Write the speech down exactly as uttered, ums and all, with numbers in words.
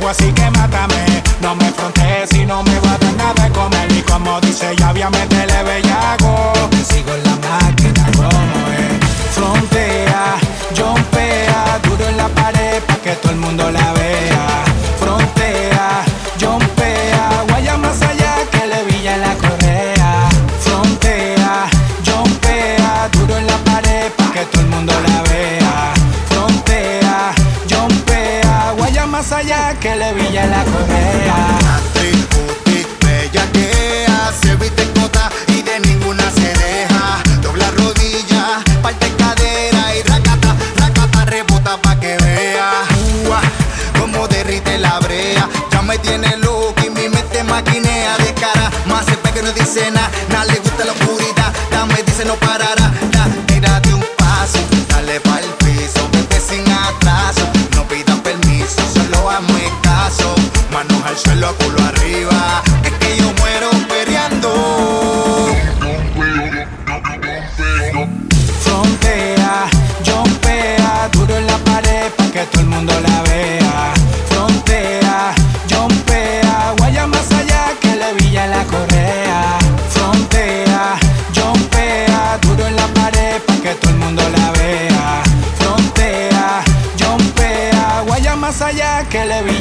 fuego, así que mátame. No me frontees si no me va a dar nada de comer. Y como dice Yavia, métele bellaco, que sigo en la máquina como es. Frontea, jumpea, duro en la pared pa' que todo el mundo la vea. Frontea, jumpea, guaya más allá que le villa en la correa. Frontea, jumpea, duro en la pared pa' que todo el mundo la vea. Frontea, jumpea, guaya más allá que le villa en la correa. Atributi, bellaquea, se viste cota y de ninguna se deja. Dobla rodilla, parte cadera y racata, racata, rebota pa' que vea. Ua, como derrite la brea, ya me tiene loco y mi mente maquinea de cara. Más se pega y no dice nada, nada le gusta la oscuridad. Ya me dice no parará, da, tírate un paso, dale pa'l piso, vete sin atraso. No pidas permiso, solo hazme caso. Manos al suelo, culo arriba, es que yo muero perreando. Frontea, jumpea, duro en la pared pa' que todo el mundo la vea. Frontea, jumpea, guaya más allá que le villa en la correa. Frontea, jumpea, duro en la pared pa' que todo el mundo la vea. Frontea, jumpea, guaya más allá que le villa.